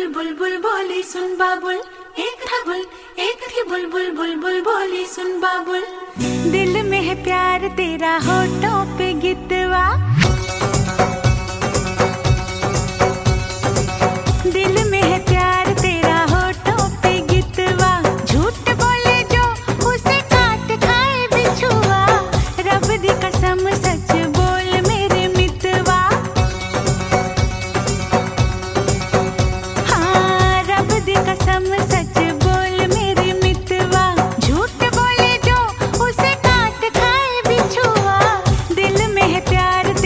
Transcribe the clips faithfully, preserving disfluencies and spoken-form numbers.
बुलबुल बुल बोली सुन बाबुल, एक था बुल एक थी बुलबुल बुलबुल बोली सुन बाबुल। दिल में है प्यार तेरा होठों पे गितवा, दिल में है प्यार तेरा होठों पे गितवा। झूठ बोले जो उसे काट खाए बिछुआ, रब दी कसम सच बोल मेरे मितवा। हाँ रब दी कसम सच बोल मेरे मितवा। झूठ बोले जो उसे काट खाए बिछुआ, दिल में है प्यार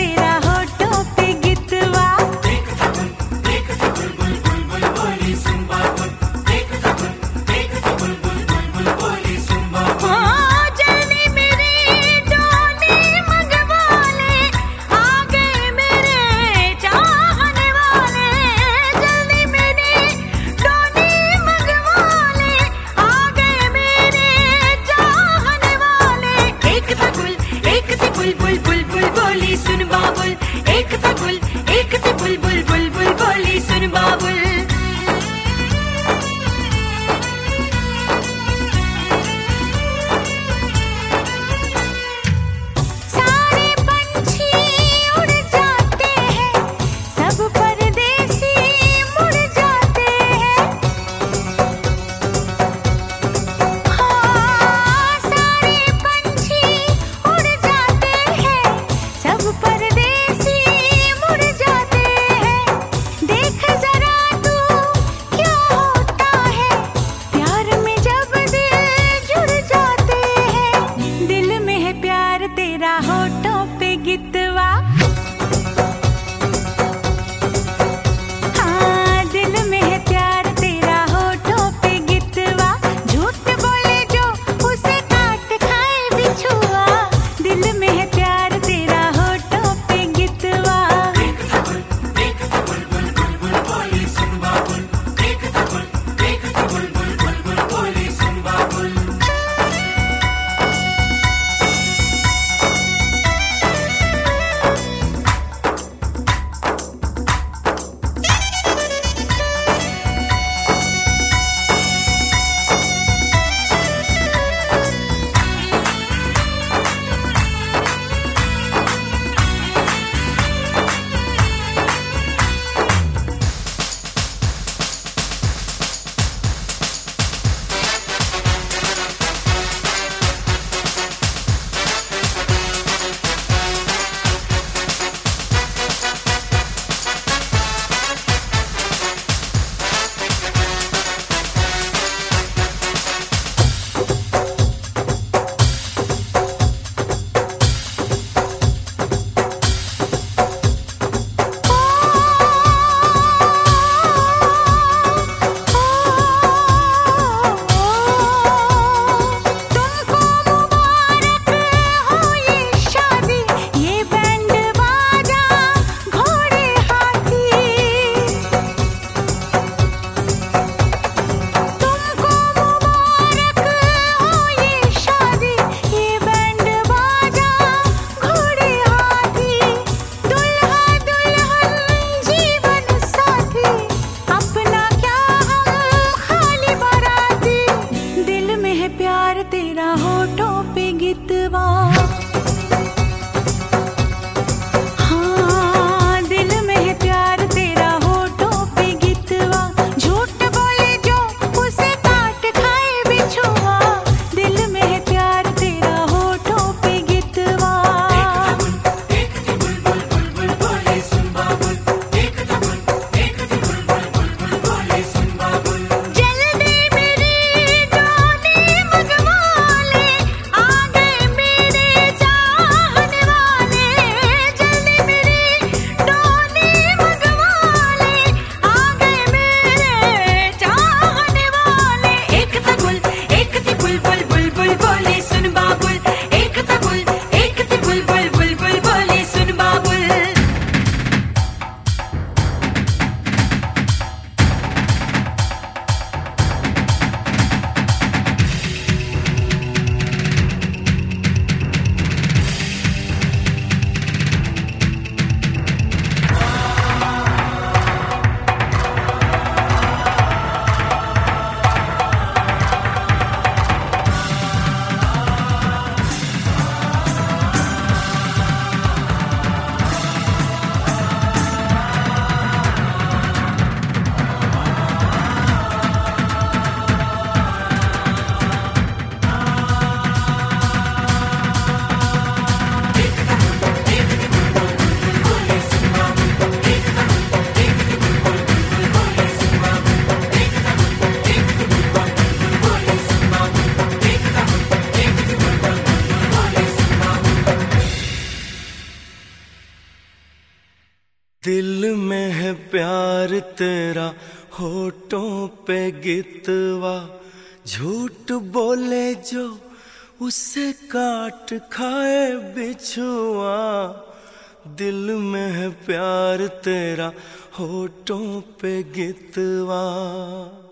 दिल में है प्यार तेरा होठों पे गितवा, झूठ बोले जो उसे काट खाए बिछुआ। दिल में है प्यार तेरा होठों पे गितवा।